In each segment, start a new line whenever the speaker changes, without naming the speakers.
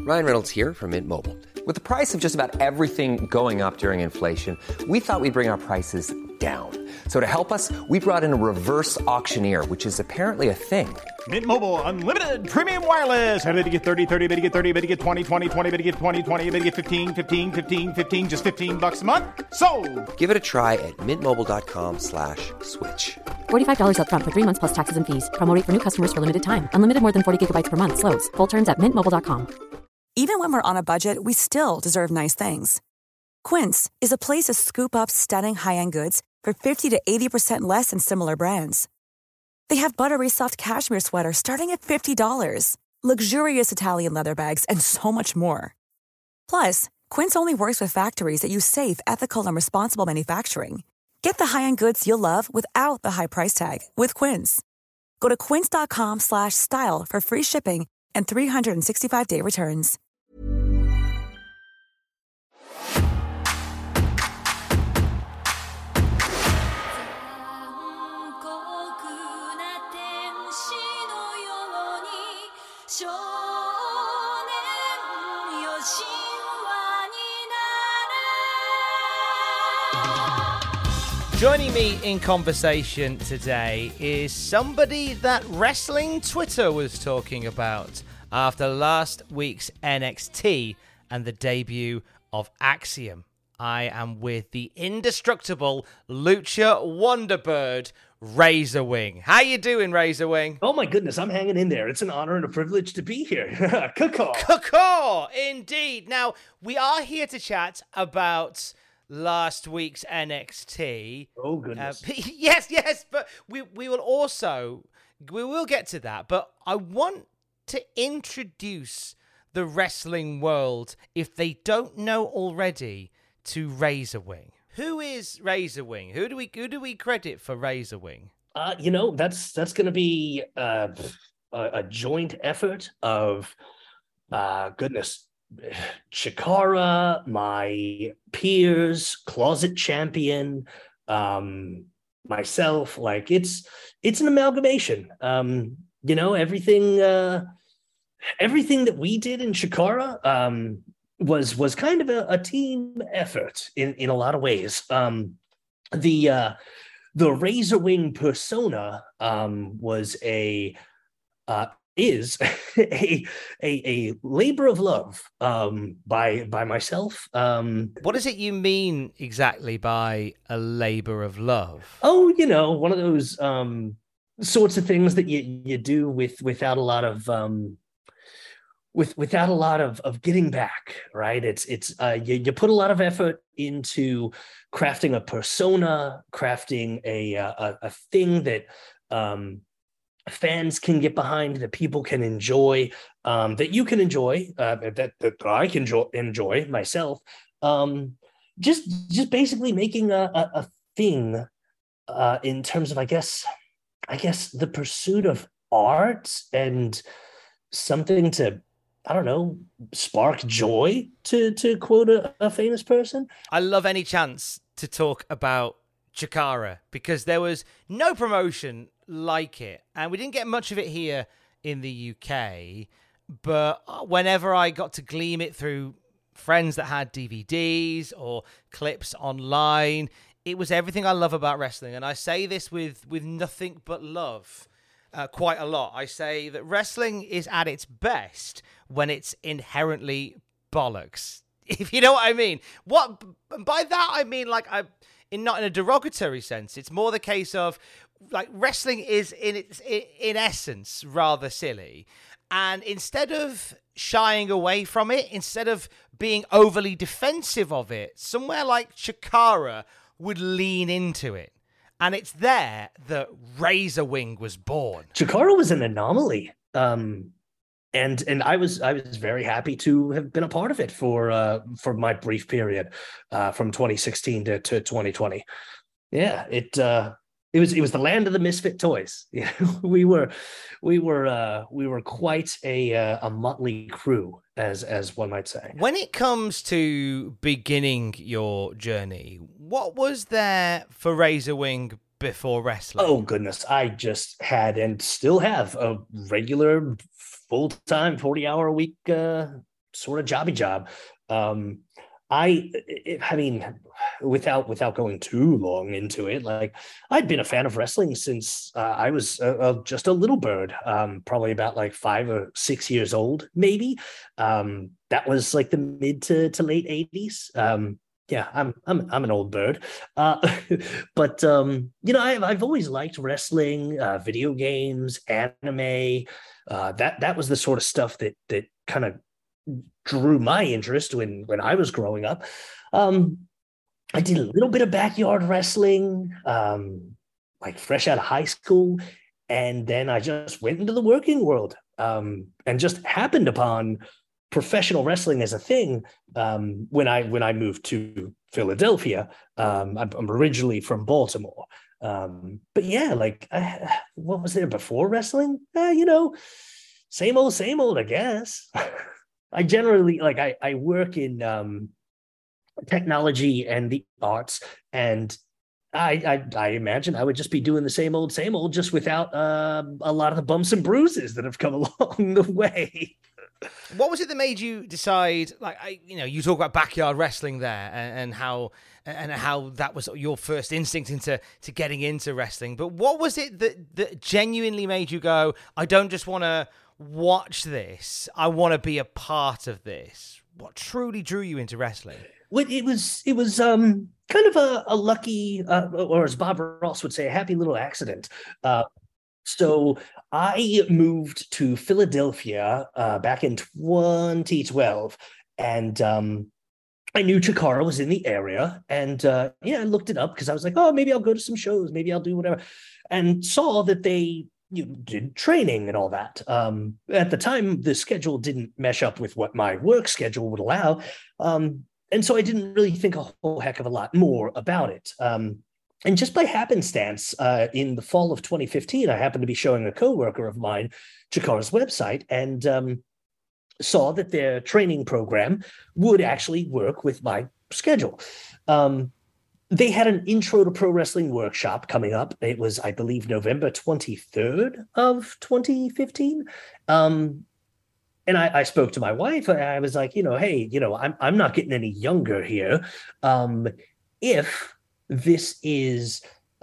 Ryan Reynolds here from Mint Mobile. With the price of just about everything going up during inflation, we thought we'd bring our prices down. So to help us, we brought in a reverse auctioneer, which is apparently a thing.
Mint Mobile Unlimited Premium Wireless. How to get 30, 30, bit to get 30, bit to get 20, 20, 20, bit to get 20, 20, bit to get 15, 15, 15, 15, just $15 a month? Sold!
Give it a try at mintmobile.com/switch.
$45 up front for 3 months plus taxes and fees. Promo rate for new customers for limited time. Unlimited more than 40 gigabytes per month. Slows full terms at mintmobile.com.
Even when we're on a budget, we still deserve nice things. Quince is a place to scoop up stunning high-end goods for 50 to 80% less than similar brands. They have buttery soft cashmere sweaters starting at $50, luxurious Italian leather bags, and so much more. Plus, Quince only works with factories that use safe, ethical, and responsible manufacturing. Get the high-end goods you'll love without the high price tag with Quince. Go to quince.com/style for free shipping and 365-day returns.
Joining me in conversation today is somebody that wrestling Twitter was talking about after last week's NXT and the debut of Axiom. I am with the indestructible Lucha Wonderbird, Razorwing. How you doing, Razorwing?
Oh my goodness, I'm hanging in there. It's an honor and a privilege to be here.
Caw, indeed. Now, we are here to chat about last week's NXT.
Oh goodness.
Yes, but we will get to that. But I want to introduce the wrestling world, if they don't know already, to Razorwing. Who is Razorwing? Who do we credit for Razorwing?
That's going to be a joint effort of Chikara, my peers, Closet Champion, myself. Like it's an amalgamation. Everything that we did in Chikara was kind of a team effort in a lot of ways. The Razorwing persona is a labor of love by myself.
What does it you mean exactly by a labor of love?
Oh, one of those sorts of things that you do without a lot of without a lot of getting back, right? It's you put a lot of effort into crafting a persona, crafting a thing that fans can get behind, that people can enjoy, that you can enjoy, that I can enjoy myself. Just basically making a thing in terms of, I guess the pursuit of art and something to, I don't know, spark joy, to quote a famous person.
I love any chance to talk about Chikara because there was no promotion like it, and we didn't get much of it here in the UK, but whenever I got to glean it through friends that had DVDs or clips online, it was everything I love about wrestling. And I say this with nothing but love. Quite a lot. I say that wrestling is at its best when it's inherently bollocks. If you know what I mean. What by that I mean, like, not in a derogatory sense. It's more the case of, like, wrestling is in essence rather silly, and instead of shying away from it, instead of being overly defensive of it, somewhere like Chikara would lean into it. And it's there that Razorwing was born.
Chikara was an anomaly. And I was very happy to have been a part of it for my brief period from 2016 to 2020. Yeah, it was the land of the misfit toys. Yeah, we were quite a motley crew, as one might say.
When it comes to beginning your journey, what was there for Razorwing before wrestling?
Oh goodness, I just had and still have a regular full-time 40-hour a week sort of jobby job. I mean, without going too long into it, like I'd been a fan of wrestling since I was just a little bird, probably about like 5 or 6 years old, maybe. That was like the mid to late 80s. Yeah, I'm an old bird, but I've always liked wrestling, video games, anime. That was the sort of stuff that kind of drew my interest when I was growing up. I did a little bit of backyard wrestling, like fresh out of high school, and then I just went into the working world, and just happened upon professional wrestling as a thing when I moved to Philadelphia. I'm originally from Baltimore, but yeah, like what was there before wrestling? Same old, I guess. I generally I work in technology and the arts, and I imagine I would just be doing the same old, just without a lot of the bumps and bruises that have come along the way.
What was it that made you decide? You talk about backyard wrestling there, and how that was your first instinct into getting into wrestling. But what was it that genuinely made you go, I don't just want to watch this, I want to be a part of this? What truly drew you into wrestling?
Well, it was kind of a lucky, or as Bob Ross would say, a happy little accident. So I moved to Philadelphia back in 2012, and I knew Chikara was in the area, and I looked it up because I was like, oh, maybe I'll go to some shows, maybe I'll do whatever, and saw that they did training and all that. At the time, the schedule didn't mesh up with what my work schedule would allow, and so I didn't really think a whole heck of a lot more about it. And just by happenstance, in the fall of 2015, I happened to be showing a coworker of mine Chikara's website, and saw that their training program would actually work with my schedule. They had an intro to pro wrestling workshop coming up. It was, I believe, November 23rd of 2015. And I spoke to my wife. I was like, hey, I'm not getting any younger here. If this is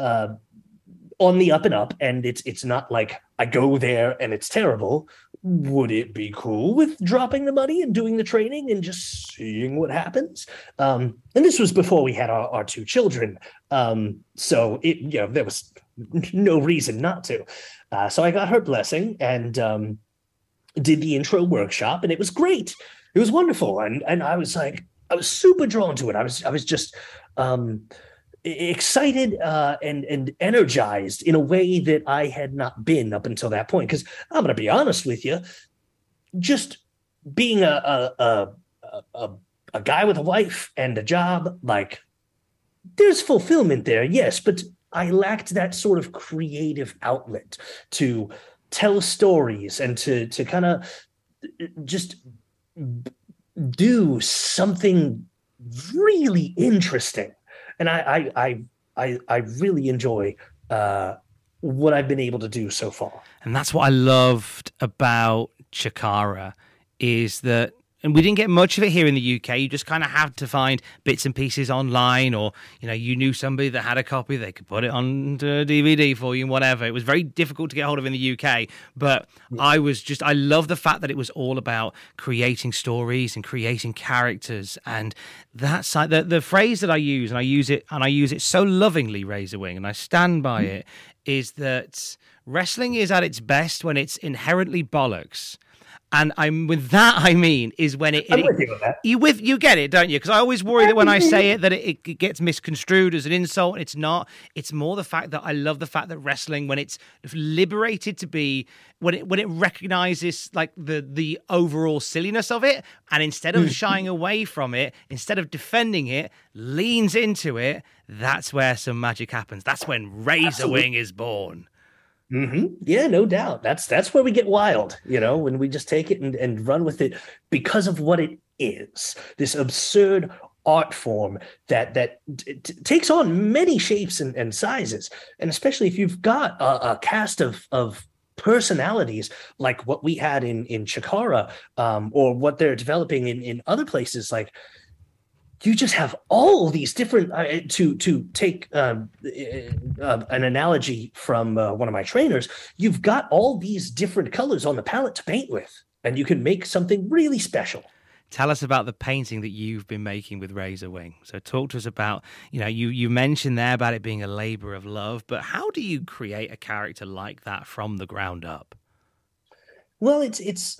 on the up and up, and it's not like I go there and it's terrible, would it be cool with dropping the money and doing the training and just seeing what happens? And this was before we had our 2 children. So there was no reason not to. So I got her blessing and did the intro workshop, and it was great. It was wonderful. And I was super drawn to it. I was just excited and energized in a way that I had not been up until that point. Because I'm going to be honest with you, just being a guy with a wife and a job, like, there's fulfillment there, yes, but I lacked that sort of creative outlet to tell stories and to kind of just do something really interesting. And I really enjoy what I've been able to do so far.
And that's what I loved about Chikara, is that, and we didn't get much of it here in the UK. You just kind of had to find bits and pieces online, or, you knew somebody that had a copy, they could put it on DVD for you and whatever. It was very difficult to get hold of in the UK, but I love the fact that it was all about creating stories and creating characters. And that side, the phrase that I use, and I use it so lovingly, Razorwing, and I stand by it, is that wrestling is at its best when it's inherently bollocks. And with that, I mean, is when
I'm with you with that.
You get it, don't you? Because I always worry that when I say it, that it gets misconstrued as an insult, and it's not. It's more the fact that I love the fact that wrestling, when it's liberated to be, when it recognizes like the overall silliness of it, and instead of shying away from it, instead of defending it, leans into it. That's where some magic happens. That's when Razorwing is born.
Mm-hmm. Yeah, no doubt. That's where we get wild, when we just take it and run with it because of what it is. This absurd art form that takes on many shapes and sizes. And especially if you've got a cast of personalities like what we had in Chikara, or what they're developing in other places. Like, you just have all these different, to take an analogy from one of my trainers, you've got all these different colors on the palette to paint with, and you can make something really special.
Tell us about the painting that you've been making with Razorwing. So talk to us about, you mentioned there about it being a labor of love, but how do you create a character like that from the ground up?
Well, it's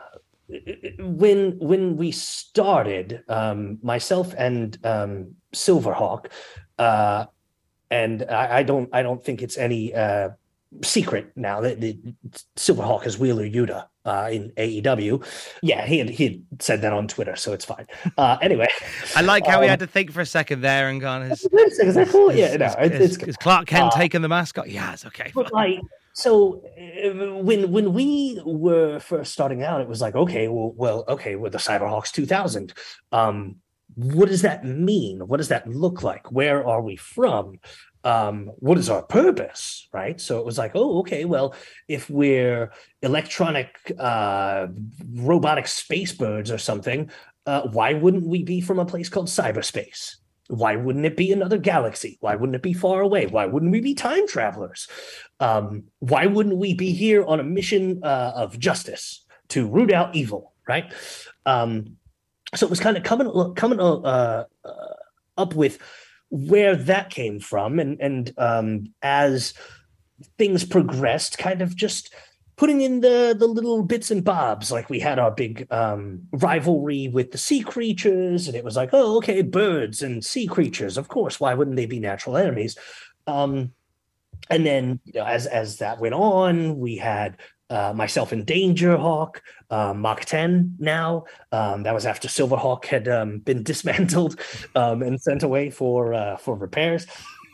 when we started, myself and Silverhawk, and I don't think it's any secret now that Silverhawk is Wheeler Yuta in AEW. Yeah, he had said that on Twitter, so it's fine. Anyway,
I like how he had to think for a second there and gone, is
that cool? Yeah, no,
is Clark Kent taking the mask off? Yeah, it's okay.
But so when we were first starting out, it was like, okay, we're the Cyberhawks 2000. What does that mean? What does that look like? Where are we from? What is our purpose, right? So it was like, oh, okay, well, if we're electronic robotic space birds or something, why wouldn't we be from a place called cyberspace? Why wouldn't it be another galaxy? Why wouldn't it be far away? Why wouldn't we be time travelers? Why wouldn't we be here on a mission of justice to root out evil, right? So it was kind of coming up with where that came from, and as things progressed, kind of just putting in the little bits and bobs. Like, we had our big rivalry with the sea creatures, and it was like, oh, okay, birds and sea creatures, of course, why wouldn't they be natural enemies? And then, as that went on, we had myself and Dangerhawk, Mach 10 now. That was after Silverhawk had been dismantled and sent away for repairs.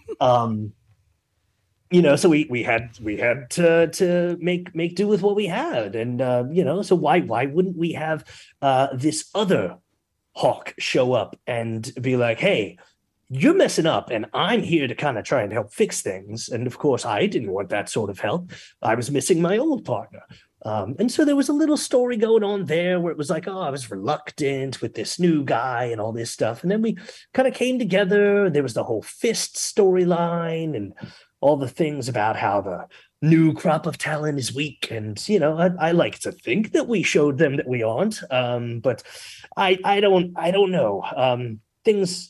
So we had to make do with what we had, and so why wouldn't we have this other Hawk show up and be like, hey, you're messing up, and I'm here to kind of try and help fix things. And of course, I didn't want that sort of help. I was missing my old partner. And so there was a little story going on there where it was like, oh, I was reluctant with this new guy and all this stuff. And then we kind of came together. There was the whole Fist storyline and all the things about how the new crop of talent is weak. And, I like to think that we showed them that we aren't. But I don't know. Things,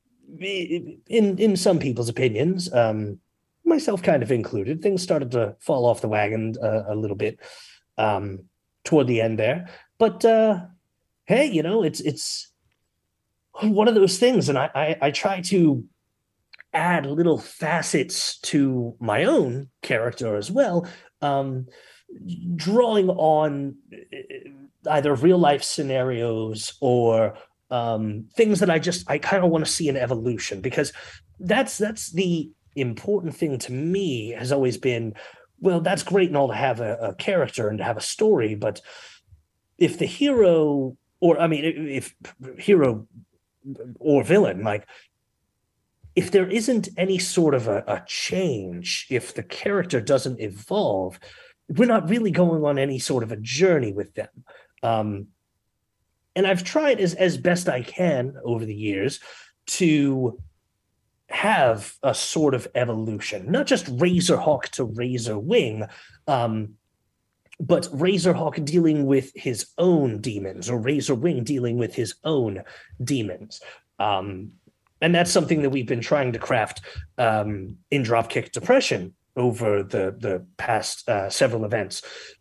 in some people's opinions, myself kind of included, things started to fall off the wagon a little bit toward the end there. But hey, it's one of those things, and I try to add little facets to my own character as well, drawing on either real life scenarios or things that I kind of want to see an evolution, because that's the important thing to me has always been, well, that's great and all to have a character and to have a story, but if the hero, if hero or villain, like, if there isn't any sort of a change, if the character doesn't evolve, we're not really going on any sort of a journey with them. And I've tried as best I can over the years to have a sort of evolution, not just Razorhawk to Razorwing, but Razorhawk dealing with his own demons, or Razorwing dealing with his own demons. And that's something that we've been trying to craft in Dropkick Depression over the past several events.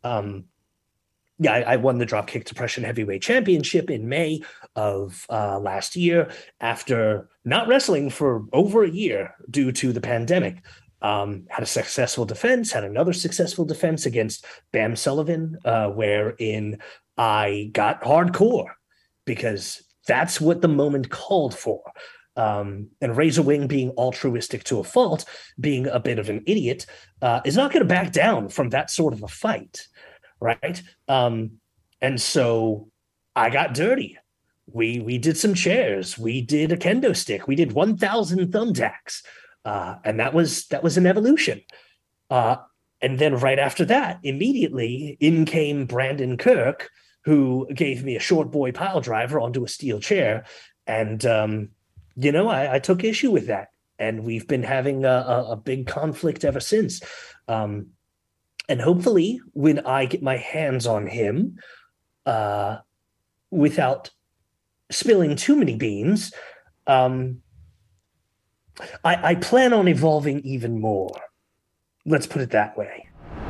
I won the Dropkick Depression Heavyweight Championship in May of last year after not wrestling for over a year due to the pandemic. Had a successful defense, had another successful defense against Bam Sullivan, wherein I got hardcore because that's what the moment called for. And Razorwing, being altruistic to a fault, being a bit of an idiot, is not going to back down from that sort of a fight. Right. And so I got dirty. We did some chairs. We did a kendo stick. We did 1,000 thumbtacks. And that was an evolution. And then right after that, immediately in came Brandon Kirk, who gave me a short boy pile driver onto a steel chair. And, I took issue with that. And we've been having a big conflict ever since. And hopefully when I get my hands on him, without spilling too many beans, I plan on evolving even more. Let's put it that way.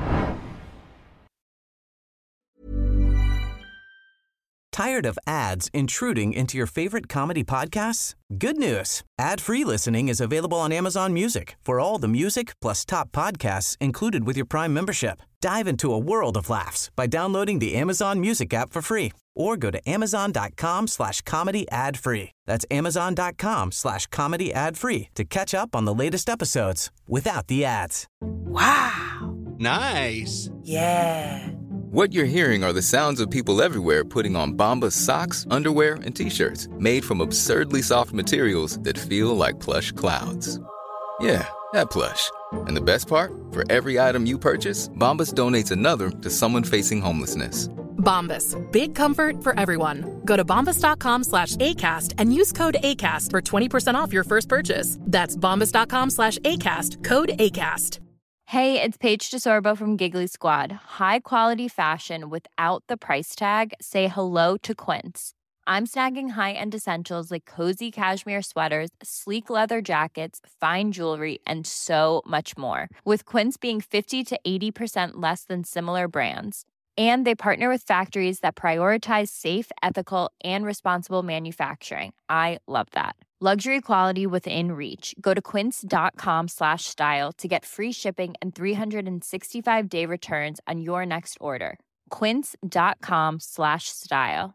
Tired of ads intruding into your favorite comedy podcasts? Good news. Ad-free listening is available on Amazon Music for all the music plus top podcasts included with your Prime membership. Dive into a world of laughs by downloading the Amazon Music app for free or go to amazon.com/comedy ad-free. That's amazon.com/comedy ad-free to catch up on the latest episodes without the ads.
Wow.
Nice.
Yeah.
What you're hearing are the sounds of people everywhere putting on Bombas socks, underwear, and T-shirts made from absurdly soft materials that feel like plush clouds. Yeah, that plush. And the best part? For every item you purchase, Bombas donates another to someone facing homelessness.
Bombas. Big comfort for everyone. Go to bombas.com/ACAST and use code ACAST for 20% off your first purchase. That's bombas.com/ACAST. Code ACAST.
Hey, it's Paige DeSorbo from Giggly Squad. High quality fashion without the price tag. Say hello to Quince. I'm snagging high-end essentials like cozy cashmere sweaters, sleek leather jackets, fine jewelry, and so much more. With Quince being 50 to 80% less than similar brands. And they partner with factories that prioritize safe, ethical, and responsible manufacturing. I love that. Luxury quality within reach. Go to quince.com/style to get free shipping and 365-day returns on your next order. Quince.com/style.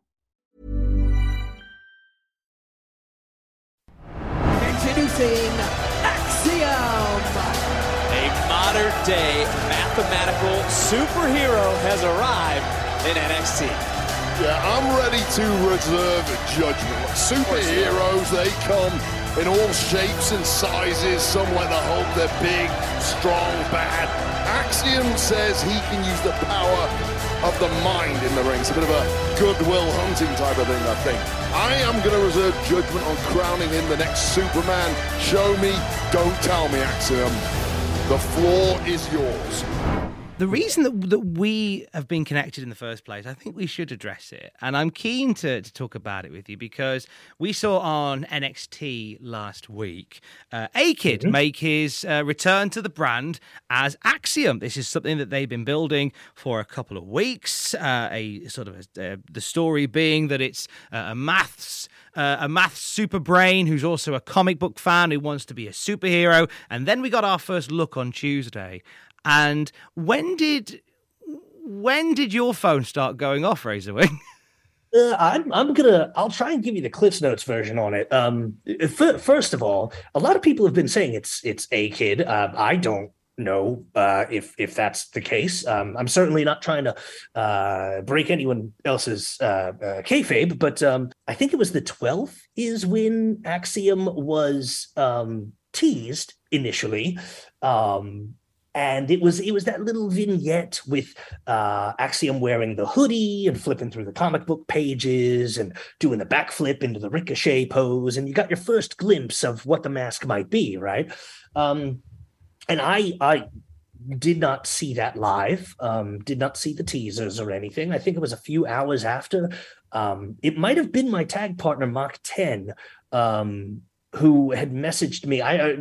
Introducing Axiom.
A modern-day mathematical superhero has arrived in NXT.
Yeah, I'm ready to reserve judgment. Superheroes, they come in all shapes and sizes. Some like the Hulk, they're big, strong, bad. Axiom says he can use the power of the mind in the ring. It's a bit of a Goodwill Hunting type of thing, I think. I am going to reserve judgment on crowning him the next Superman. Show me, don't tell me, Axiom. The floor is yours.
The reason that we have been connected in the first place, I think we should address it. And I'm keen to talk about it with you because we saw on NXT last week A-Kid make his return to the brand as Axiom. This is something that they've been building for a couple of weeks. The story being that it's a maths super brain who's also a comic book fan who wants to be a superhero. And then we got our first look on Tuesday. And when did your phone start going off, Razorwing?
I'll try and give you the Cliff's Notes version on it. First of all, a lot of people have been saying it's A-Kid. I don't know if that's the case. I'm certainly not trying to break anyone else's kayfabe, but I think it was the 12th is when Axiom was teased initially. And it was that little vignette with Axiom wearing the hoodie and flipping through the comic book pages and doing the backflip into the ricochet pose. And you got your first glimpse of what the mask might be, right? And I did not see that live, did not see the teasers or anything. I think it was a few hours after. It might have been my tag partner, Mach 10, who had messaged me.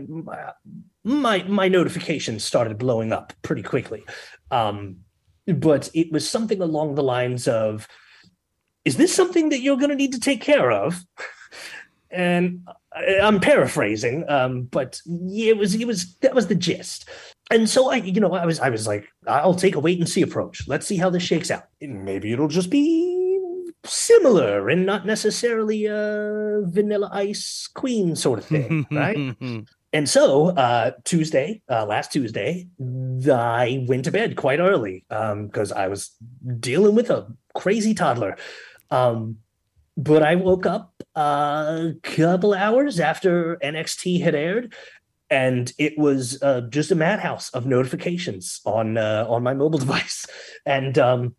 My notifications started blowing up pretty quickly. But it was something along the lines of, is this something that you're going to need to take care of? And I'm paraphrasing, but yeah, that was the gist. And so I was like, I'll take a wait and see approach. Let's see how this shakes out. Maybe it'll just be similar and not necessarily a Vanilla Ice Queen sort of thing, right? And so last Tuesday, I went to bed quite early because I was dealing with a crazy toddler. But I woke up a couple hours after NXT had aired, and it was just a madhouse of notifications on my mobile device. And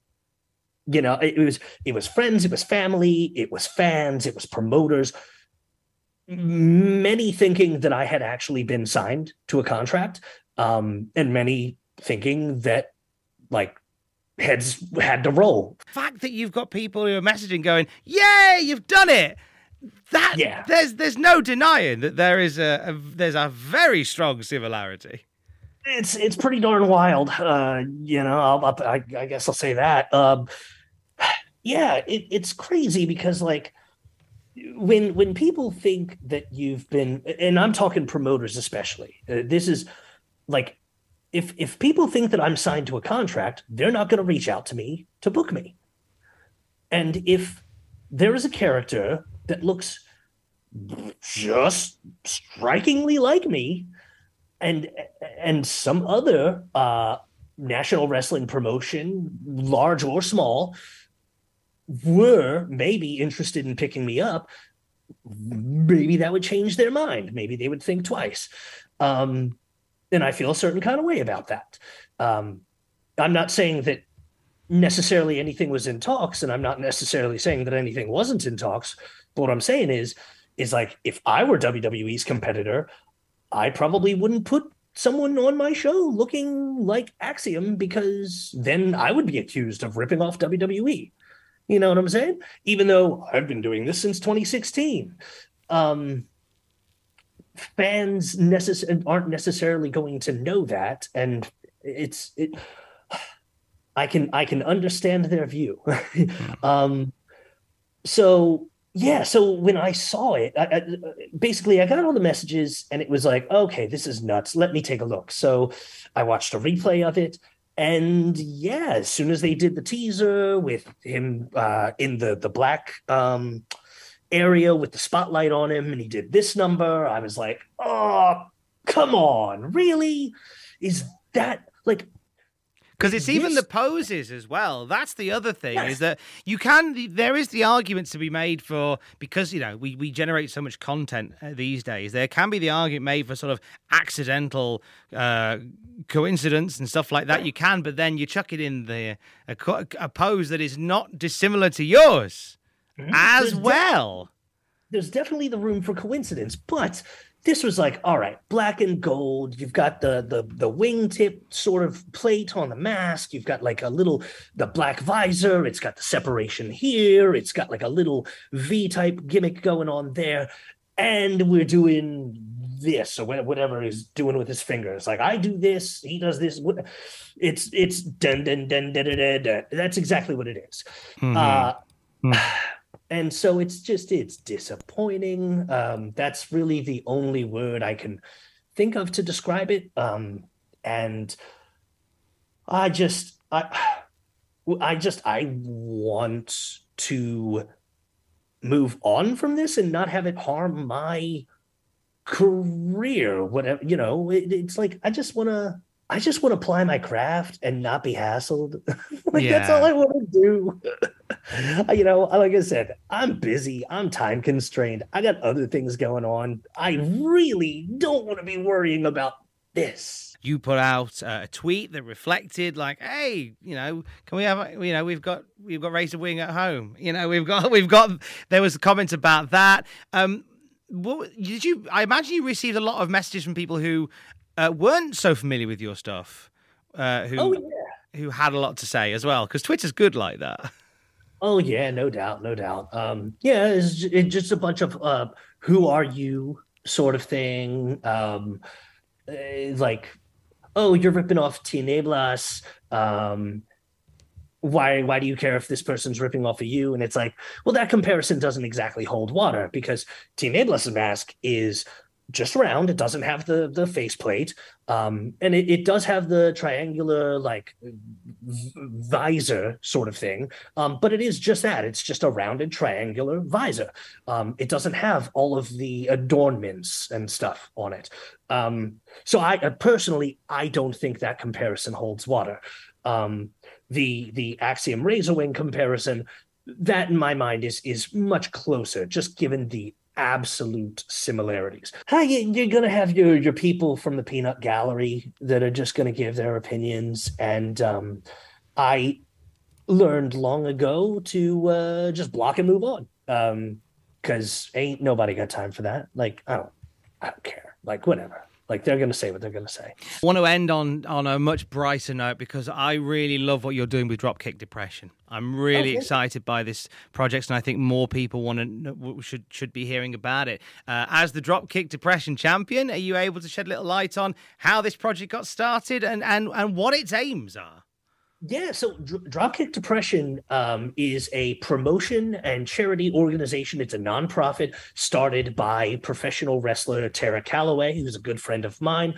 it was friends, it was family, it was fans, it was promoters, many thinking that I had actually been signed to a contract, and many thinking that like heads had to roll.
The fact that you've got people who are messaging going, "Yay, you've done it!" There's no denying that there's a very strong similarity.
It's pretty darn wild. I guess I'll say that. It's crazy because like when people think that you've been, and I'm talking promoters especially, this is like, if people think that I'm signed to a contract, they're not going to reach out to me to book me. And if there is a character that looks just strikingly like me, and some other national wrestling promotion, large or small, were maybe interested in picking me up, maybe that would change their mind. Maybe they would think twice. And I feel a certain kind of way about that. I'm not saying that necessarily anything was in talks, and I'm not necessarily saying that anything wasn't in talks. But what I'm saying is like, if I were WWE's competitor, I probably wouldn't put someone on my show looking like Axiom, because then I would be accused of ripping off WWE. You know what I'm saying? Even though I've been doing this since 2016. Fans aren't necessarily going to know that, and I can understand their view. So when I saw it, I got all the messages, and it was like, okay, this is nuts. Let me take a look. So I watched a replay of it, and as soon as they did the teaser with him in the black area with the spotlight on him, and he did this number, I was like, oh, come on, really? Is that like...
Because it's even the poses as well. That's the other thing, is that there is the argument to be made for, because, we generate so much content these days, there can be the argument made for sort of accidental coincidence and stuff like that. You can, but then you chuck it in a pose that is not dissimilar to yours as well.
There's definitely the room for coincidence, but this was like, all right, black and gold. You've got the wingtip sort of plate on the mask. You've got like the black visor. It's got the separation here. It's got like a little V-type gimmick going on there. And we're doing this, or whatever he's doing with his fingers. Like, I do this, he does this. It's dun dun dun dun dun dun dun. That's exactly what it is. And so it's disappointing. That's really the only word I can think of to describe it. And I want to move on from this and not have it harm my career. Whatever, it's like, I just want to ply my craft and not be hassled. That's all I want to do. Like I said, I'm busy. I'm time constrained. I got other things going on. I really don't want to be worrying about this.
You put out a tweet that reflected like, hey, can we have, we've got Razor Wing at home. We've got, there was a comment about that. I imagine you received a lot of messages from people who weren't so familiar with your stuff, who had a lot to say as well, because Twitter's good like that.
Oh yeah, no doubt. It's just a bunch of who are you sort of thing. Like, oh, you're ripping off Tinieblas. Why do you care if this person's ripping off of you? And it's like, well, that comparison doesn't exactly hold water, because Tinieblas' mask is just round. It doesn't have the faceplate, and it does have the triangular like visor sort of thing, but it is just that. It's just a rounded triangular visor. It doesn't have all of the adornments and stuff on it. So I personally, I don't think that comparison holds water. The Axiom Razor Wing comparison, that in my mind is much closer, just given the absolute similarities. You're going to have your people from the peanut gallery that are just going to give their opinions. And I learned long ago to just block and move on. Because ain't nobody got time for that. Like, I don't care. Like, whatever. Like, they're going to say what they're going to say.
I want to end on a much brighter note, because I really love what you're doing with Dropkick Depression. I'm really excited by this project, and I think more people should be hearing about it. As the Dropkick Depression champion, are you able to shed a little light on how this project got started and what its aims are?
Yeah, so Dropkick Depression is a promotion and charity organization. It's a nonprofit started by professional wrestler Tara Calloway, who's a good friend of mine.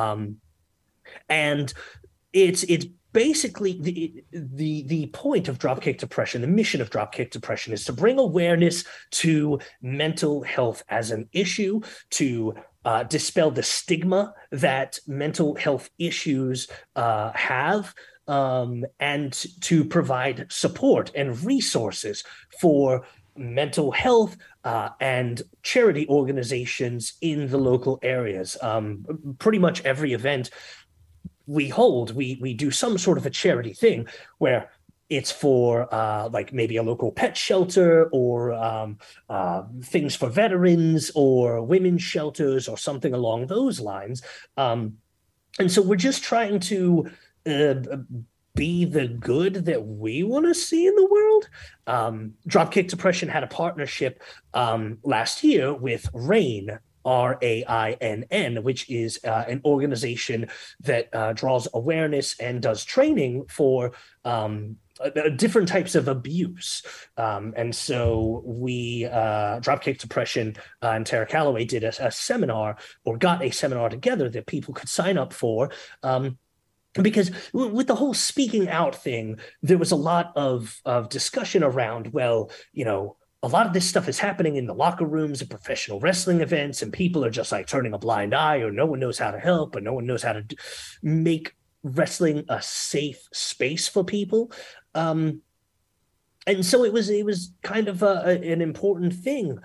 And it's basically the point of Dropkick Depression, the mission of Dropkick Depression, is to bring awareness to mental health as an issue, to dispel the stigma that mental health issues have, and to provide support and resources for mental health and charity organizations in the local areas. Pretty much every event we hold, we do some sort of a charity thing where it's for like maybe a local pet shelter or things for veterans or women's shelters or something along those lines. And so we're just trying to be the good that we want to see in the world. Dropkick Depression had a partnership last year with RAINN, RAINN, which is an organization that draws awareness and does training for different types of abuse. And so we, Dropkick Depression and Tara Calloway did a seminar, or got a seminar together that people could sign up for. Because with the whole speaking out thing, there was a lot of discussion around, well, you know, a lot of this stuff is happening in the locker rooms of professional wrestling events, and people are just like turning a blind eye, or no one knows how to help, or no one knows how to make wrestling a safe space for people. And so it was kind of an important thing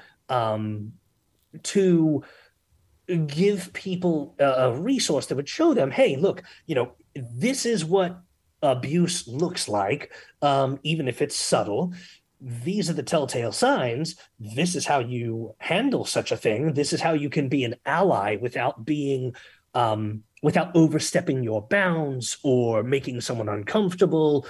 to give people a resource that would show them, hey, look, you know, this is what abuse looks like, even if it's subtle. These are the telltale signs. This is how you handle such a thing. This is how you can be an ally without being, without overstepping your bounds or making someone uncomfortable.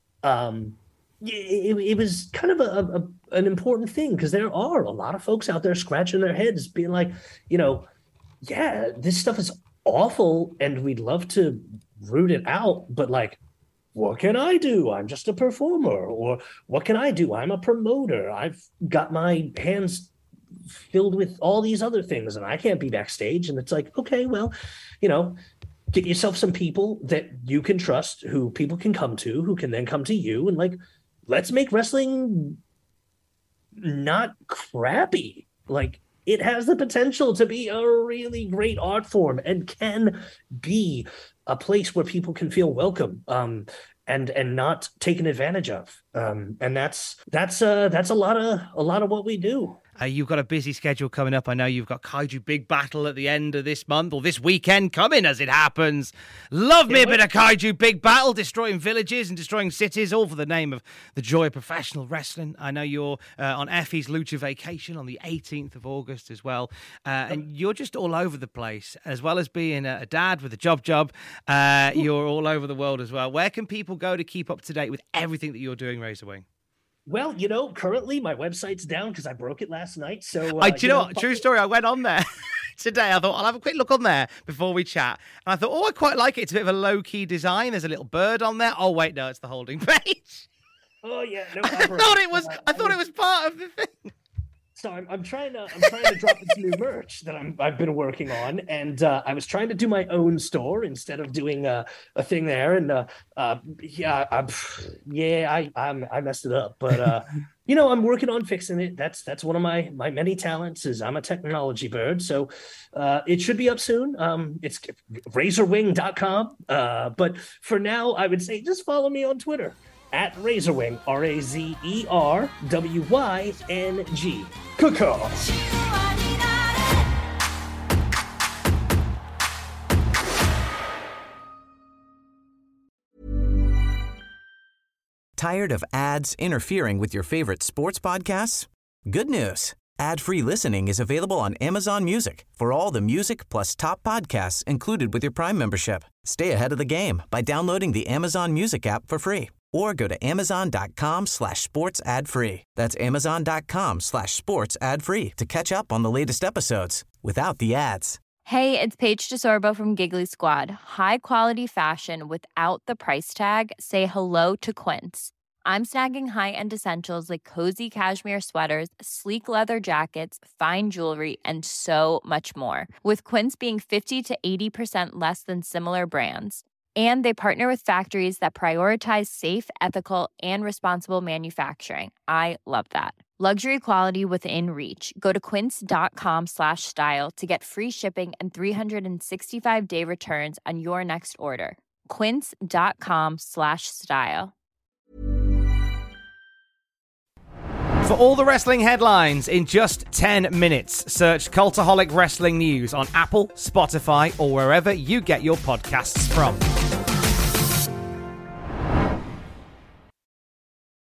It was kind of an important thing, because there are a lot of folks out there scratching their heads being like, you know, yeah, this stuff is awful and we'd love to root it out, but like, what can I do? I'm just a performer. Or what can I do? I'm a promoter. I've got my hands filled with all these other things and I can't be backstage. And it's like, okay, well, you know, get yourself some people that you can trust, who people can come to, who can then come to you, and like, let's make wrestling not crappy. Like, it has the potential to be a really great art form and can be a place where people can feel welcome and not taken advantage of. And that's a lot of what we do.
You've got a busy schedule coming up. I know you've got Kaiju Big Battle at the end of this month, or this weekend coming as it happens. Love me a bit of Kaiju Big Battle, destroying villages and destroying cities, all for the name of the joy of professional wrestling. I know you're on Effie's Lucha Vacation on the 18th of August as well. And you're just all over the place, as well as being a dad with a job. You're all over the world as well. Where can people go to keep up to date with everything that you're doing, Razorwing?
Well, you know, currently my website's down because I broke it last night. So,
do you know what? True story. I went on there today. I thought I'll have a quick look on there before we chat. And I thought, I quite like it. It's a bit of a low-key design. There's a little bird on there. Oh, wait, no, it's the holding page.
Oh, yeah. No,
I thought it was part of the thing.
So I'm trying to drop this new merch that I've been working on, and I was trying to do my own store instead of doing a thing there, and I messed it up, but you know, I'm working on fixing it. That's one of my many talents, is I'm a technology bird, so it should be up soon. It's razorwing.com, but for now, I would say just follow me on Twitter at Razorwing, RAZERWYNG. Caw.
Tired of ads interfering with your favorite sports podcasts? Good news. Ad-free listening is available on Amazon Music for all the music plus top podcasts included with your Prime membership. Stay ahead of the game by downloading the Amazon Music app for free or go to amazon.com/sports ad free. That's amazon.com/sports ad free to catch up on the latest episodes without the ads.
Hey, it's Paige DeSorbo from Giggly Squad. High quality fashion without the price tag. Say hello to Quince. I'm snagging high-end essentials like cozy cashmere sweaters, sleek leather jackets, fine jewelry, and so much more. With Quince being 50 to 80% less than similar brands. And they partner with factories that prioritize safe, ethical, and responsible manufacturing. I love that. Luxury quality within reach. Go to quince.com/style to get free shipping and 365-day returns on your next order. Quince.com/style.
For all the wrestling headlines in just 10 minutes, search Cultaholic Wrestling News on Apple, Spotify, or wherever you get your podcasts from.